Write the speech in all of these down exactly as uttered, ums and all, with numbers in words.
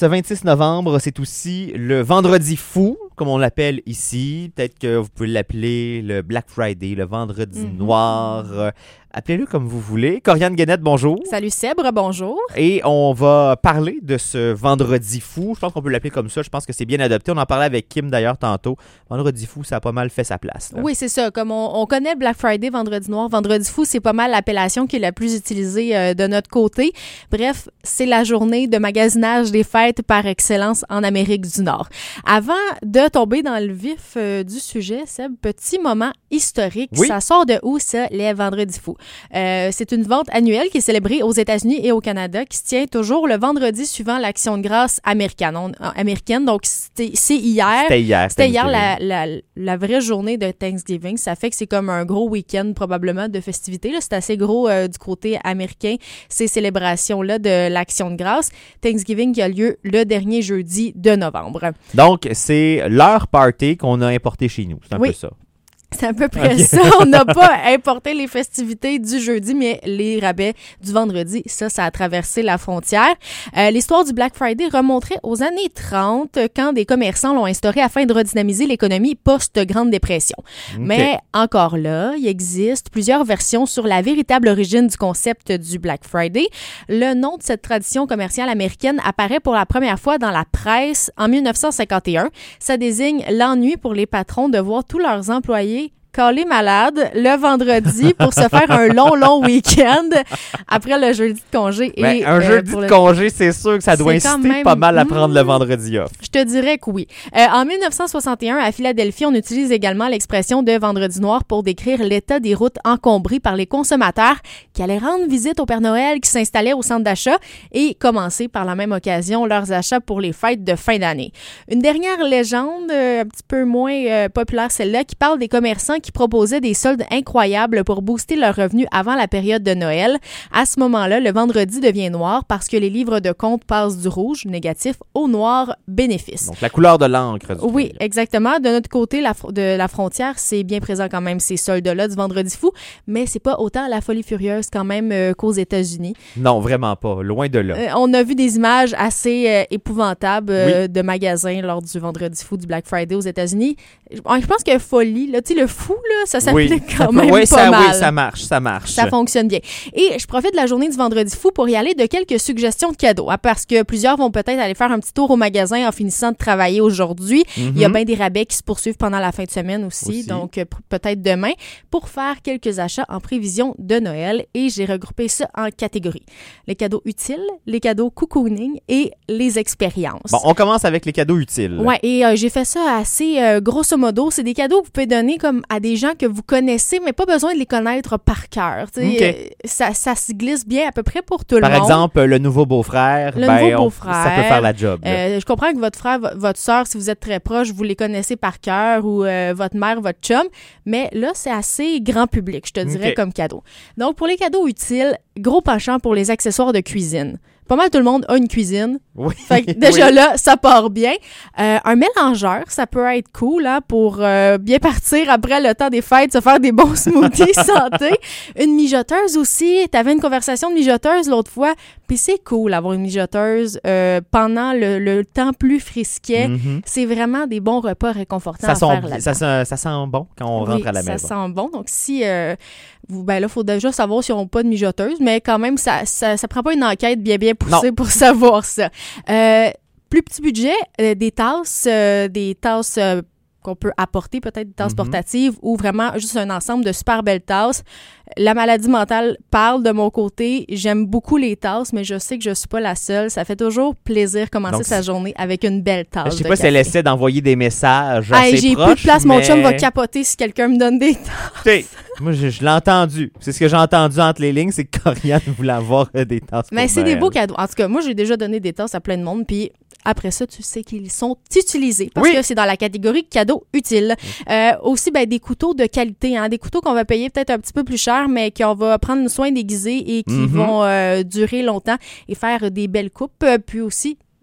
ce vingt-six novembre, c'est aussi le vendredi fou, comme on l'appelle ici. Peut-être que vous pouvez l'appeler le Black Friday, le vendredi mm-hmm. noir. Euh, appelez-le comme vous voulez. Corianne Guénette, bonjour. Salut Sèbre, bonjour. Et on va parler de ce vendredi fou. Je pense qu'on peut l'appeler comme ça. Je pense que c'est bien adopté. On en parlait avec Kim d'ailleurs tantôt. Vendredi fou, ça a pas mal fait sa place. Là. Oui, c'est ça. Comme on, on connaît Black Friday, vendredi noir, vendredi fou, c'est pas mal l'appellation qui est la plus utilisée euh, de notre côté. Bref, c'est la journée de magasinage des fêtes par excellence en Amérique du Nord. Avant de tomber dans le vif euh, du sujet, Seb, petit moment historique. Oui. Ça sort de où, ça, les vendredis fous? Euh, c'est une vente annuelle qui est célébrée aux États-Unis et au Canada, qui se tient toujours le vendredi suivant l'Action de grâce américaine. On, américaine donc, c'était, c'est hier. C'était hier. C'était hier la, la, la vraie journée de Thanksgiving. Ça fait que c'est comme un gros week-end, probablement, de festivités. Là, c'est assez gros euh, du côté américain, ces célébrations-là de l'Action de grâce. Thanksgiving qui a lieu le dernier jeudi de novembre. Donc, c'est leur party qu'on a importé chez nous. C'est un oui. peu ça. C'est à peu près okay. ça. On n'a pas importé les festivités du jeudi, mais les rabais du vendredi, ça, ça a traversé la frontière. Euh, l'histoire du Black Friday remonterait aux années trente, quand des commerçants l'ont instauré afin de redynamiser l'économie post-Grande Dépression. Okay. Mais encore là, il existe plusieurs versions sur la véritable origine du concept du Black Friday. Le nom de cette tradition commerciale américaine apparaît pour la première fois dans la presse en dix-neuf cent cinquante et un. Ça désigne l'ennui pour les patrons de voir tous leurs employés calé malade le vendredi pour se faire un long, long week-end après le jeudi de congé. Et, ben, un euh, jeudi de le... congé, c'est sûr que ça doit c'est inciter même... pas mal à prendre mmh, le vendredi off. Je te dirais que oui. Euh, en dix-neuf cent soixante et un, à Philadelphie, on utilise également l'expression de vendredi noir pour décrire l'état des routes encombrées par les consommateurs qui allaient rendre visite au Père Noël qui s'installait au centre d'achat et commencer par la même occasion leurs achats pour les fêtes de fin d'année. Une dernière légende, euh, un petit peu moins euh, populaire celle-là, qui parle des commerçants qui proposaient des soldes incroyables pour booster leurs revenus avant la période de Noël. À ce moment-là, le vendredi devient noir parce que les livres de compte passent du rouge, négatif, au noir, bénéfice. Donc, la couleur de l'encre. Du oui, truc. exactement. De notre côté la fr- de la frontière, c'est bien présent quand même ces soldes-là du vendredi fou, mais c'est pas autant la folie furieuse quand même euh, qu'aux États-Unis. Non, vraiment pas. Loin de là. Euh, on a vu des images assez euh, épouvantables euh, oui. de magasins lors du vendredi fou du Black Friday aux États-Unis. Je, je pense que folie, là, tu sais, le fou, là, ça s'applique oui. quand ça même peut, oui, pas ça, mal. Oui, ça marche, ça marche. Ça fonctionne bien. Et je profite de la journée du vendredi fou pour y aller de quelques suggestions de cadeaux, hein, parce que plusieurs vont peut-être aller faire un petit tour au magasin en finissant de travailler aujourd'hui. Mm-hmm. Il y a bien des rabais qui se poursuivent pendant la fin de semaine aussi, aussi. donc euh, peut-être demain, pour faire quelques achats en prévision de Noël. Et j'ai regroupé ça en catégories. Les cadeaux utiles, les cadeaux cocooning et les expériences. Bon, on commence avec les cadeaux utiles. Ouais, et euh, j'ai fait ça assez euh, grosso modo. C'est des cadeaux que vous pouvez donner comme à des gens que vous connaissez, mais pas besoin de les connaître par cœur. Okay. Euh, ça, ça se glisse bien à peu près pour tout par le monde. Par exemple, le nouveau beau-frère, le ben, nouveau beau-frère, on, ça peut faire la job. Euh, je comprends que votre frère, v- votre soeur, si vous êtes très proche, vous les connaissez par cœur, ou euh, votre mère, votre chum, mais là, c'est assez grand public, je te dirais, okay. comme cadeau. Donc, pour les cadeaux utiles, gros penchant pour les accessoires de cuisine. Pas mal tout le monde a une cuisine. Oui. Fait que déjà oui. là, ça part bien. Euh, un mélangeur, ça peut être cool hein, pour euh, bien partir après le temps des fêtes, se faire des bons smoothies santé. Une mijoteuse aussi. T'avais une conversation de mijoteuse l'autre fois. Puis c'est cool d'avoir une mijoteuse euh, pendant le, le temps plus frisquet. Mm-hmm. C'est vraiment des bons repas réconfortants ça à sent, faire là-dedans. Ça sent, ça sent bon quand on rentre oui, à la ça maison. Ça sent bon. Donc si... Euh, vous, ben là, il faut déjà savoir si on n'a pas de mijoteuse, mais quand même, ça, ça, ça prend pas une enquête bien, bien poussée non. pour savoir ça. Euh, plus petit budget, euh, des tasses, euh, des tasses euh, qu'on peut apporter, peut-être des tasses mm-hmm. portatives ou vraiment juste un ensemble de super belles tasses. La maladie mentale parle de mon côté. J'aime beaucoup les tasses, mais je sais que je suis pas la seule. Ça fait toujours plaisir de commencer Donc, sa journée avec une belle tasse. Je sais de pas café. si elle essaie d'envoyer des messages hey, assez j'ai proches. J'ai plus de place. Mais... Mon chum va capoter si quelqu'un me donne des tasses. T'sais, moi, je, je l'ai entendu. C'est ce que j'ai entendu entre les lignes, c'est que Corianne voulait avoir euh, des tasses. Mais c'est Noël. Des beaux cadeaux. En tout cas, moi, j'ai déjà donné des tasses à plein de monde, puis après ça, tu sais qu'ils sont utilisés parce oui. que c'est dans la catégorie cadeaux utiles. Oui. Euh, aussi, ben, des couteaux de qualité, hein, des couteaux qu'on va payer peut-être un petit peu plus cher, mais qu'on va prendre soin d'aiguiser et qui mm-hmm. vont euh, durer longtemps et faire des belles coupes. Euh, puis aussi,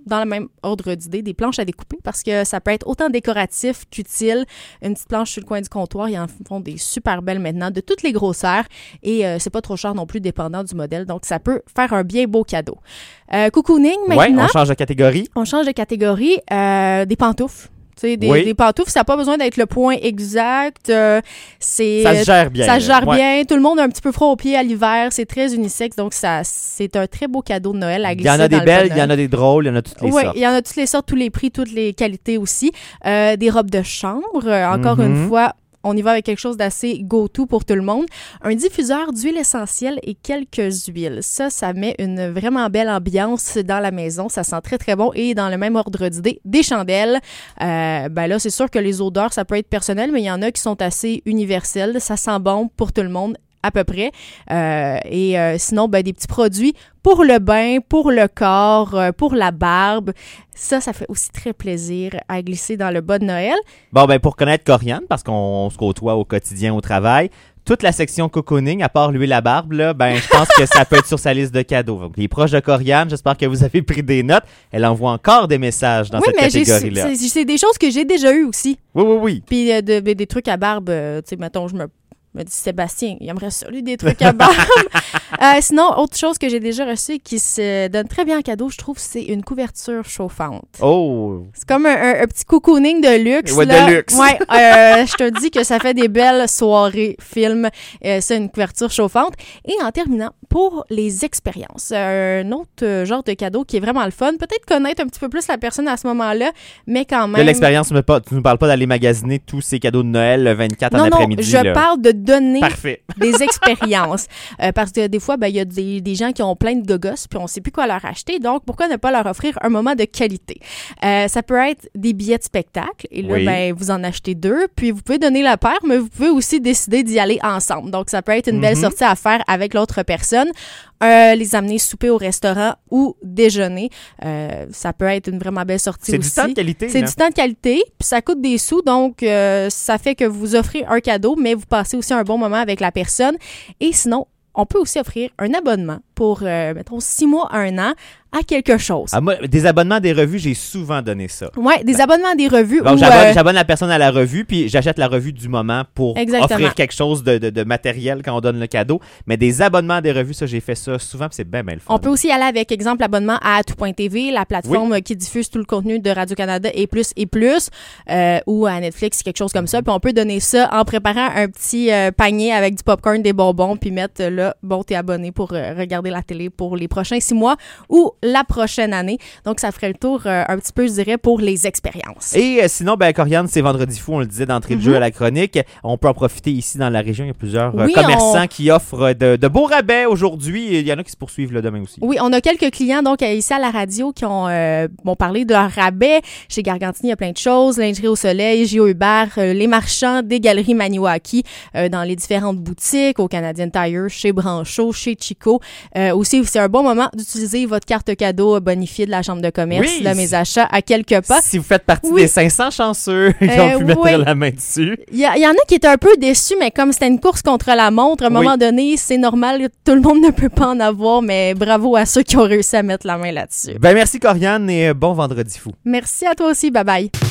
dans le même ordre d'idée, des planches à découper parce que ça peut être autant décoratif qu'utile. Une petite planche sur le coin du comptoir, ils en font des super belles maintenant, de toutes les grosseurs et euh, c'est pas trop cher non plus, dépendant du modèle. Donc, ça peut faire un bien beau cadeau. Euh, cocooning, maintenant. Oui, on change de catégorie. On change de catégorie. Euh, des pantoufles. Des, oui. des pantoufles, ça n'a pas besoin d'être le point exact. Euh, c'est, ça se gère bien. Ça se gère ouais. bien. Tout le monde a un petit peu froid aux pieds à l'hiver. C'est très unisexe. Donc, ça, c'est un très beau cadeau de Noël à glisser. Il y en a des dans belles, il y en a des drôles, il y en a toutes les oui, sortes. Oui, il y en a toutes les sortes, tous les prix, toutes les qualités aussi. Euh, des robes de chambre. Euh, encore mm-hmm. une fois, on y va avec quelque chose d'assez go-to pour tout le monde. Un diffuseur d'huile essentielle et quelques huiles. Ça, ça met une vraiment belle ambiance dans la maison. Ça sent très, très bon. Et dans le même ordre d'idée, des chandelles. Euh, ben là, c'est sûr que les odeurs, ça peut être personnel, mais il y en a qui sont assez universelles. Ça sent bon pour tout le monde, à peu près. Euh, et euh, sinon, ben, des petits produits pour le bain, pour le corps, euh, pour la barbe. Ça, ça fait aussi très plaisir à glisser dans le bas de Noël. Bon, ben pour connaître Corianne, parce qu'on se côtoie au quotidien au travail, toute la section cocooning, à part lui la barbe, là, ben je pense que ça peut être sur sa liste de cadeaux. Donc, les proches de Corianne, j'espère que vous avez pris des notes. Elle envoie encore des messages dans oui, cette mais catégorie-là. J'ai, c'est, c'est des choses que j'ai déjà eues aussi. Oui, oui, oui. Puis euh, de, de, des trucs à barbe, euh, tu sais, mettons, je me... me dit Sébastien, il aimerait ça, lui, des trucs à barbe. euh, sinon, autre chose que j'ai déjà reçue qui se donne très bien en cadeau, je trouve, c'est une couverture chauffante. Oh! C'est comme un, un, un petit cocooning de luxe. Ouais, là. de luxe. Ouais, euh, je te dis que ça fait des belles soirées, films. Euh, c'est une couverture chauffante. Et en terminant, pour les expériences, euh, un autre euh, genre de cadeau qui est vraiment le fun, peut-être connaître un petit peu plus la personne à ce moment-là, mais quand même... De l'expérience, tu ne nous parles pas d'aller magasiner tous ces cadeaux de Noël le vingt-quatre non, en après-midi. Non, je là. parle de donner Parfait. des expériences. Euh, parce que des fois, ben, il y a des, des gens qui ont plein de gogos puis on ne sait plus quoi leur acheter. Donc, pourquoi ne pas leur offrir un moment de qualité? Euh, ça peut être des billets de spectacle. Et là, oui. ben, vous en achetez deux. Puis, vous pouvez donner la paire, mais vous pouvez aussi décider d'y aller ensemble. Donc, ça peut être une belle mm-hmm. sortie à faire avec l'autre personne. Euh, les amener souper au restaurant ou déjeuner. Euh, ça peut être une vraiment belle sortie c'est aussi. C'est du temps de qualité. C'est là. du temps de qualité, puis ça coûte des sous, donc euh, ça fait que vous offrez un cadeau, mais vous passez aussi un bon moment avec la personne. Et sinon, on peut aussi offrir un abonnement pour, euh, mettons, six mois à un an à quelque chose. Ah, moi, des abonnements à des revues, j'ai souvent donné ça. Oui, des ben, abonnements à des revues. Donc, où, j'abonne, euh... j'abonne la personne à la revue, puis j'achète la revue du moment pour Exactement. offrir quelque chose de, de, de matériel quand on donne le cadeau. Mais des abonnements à des revues, ça, j'ai fait ça souvent, puis c'est bien, bien le fun. On peut aussi aller avec, exemple, l'abonnement à tout point t v, la plateforme oui. qui diffuse tout le contenu de Radio-Canada et plus et plus, euh, ou à Netflix, quelque chose comme ça. Puis on peut donner ça en préparant un petit euh, panier avec du popcorn, des bonbons, puis mettre euh, là, bon, t'es abonné pour euh, regarder la télé pour les prochains six mois ou la prochaine année. Donc, ça ferait le tour euh, un petit peu, je dirais, pour les expériences. Et euh, sinon, ben, Corianne, c'est Vendredi fou, on le disait d'entrée de mm-hmm. jeu à la chronique. On peut en profiter ici dans la région. Il y a plusieurs oui, euh, commerçants on... qui offrent de, de beaux rabais aujourd'hui. Il y en a qui se poursuivent là, demain aussi. Oui, on a quelques clients donc ici à la radio qui ont, euh, ont parlé de leur rabais. Chez Gargantini, il y a plein de choses. Lingerie au soleil, J O Hubert, euh, les marchands des galeries Maniwaki euh, dans les différentes boutiques, au Canadian Tire, chez Brancho, chez Chico. Euh, aussi, c'est un bon moment d'utiliser votre carte cadeau bonifiée de la Chambre de commerce, oui, là, mes achats à quelques pas. Si vous faites partie oui. des cinq cents chanceux qui euh, ont pu mettre oui. la main dessus. Il y, y en a qui étaient un peu déçus, mais comme c'était une course contre la montre, à un oui. moment donné, c'est normal, tout le monde ne peut pas en avoir, mais bravo à ceux qui ont réussi à mettre la main là-dessus. Ben merci Corianne et bon Vendredi fou. Merci à toi aussi, bye bye.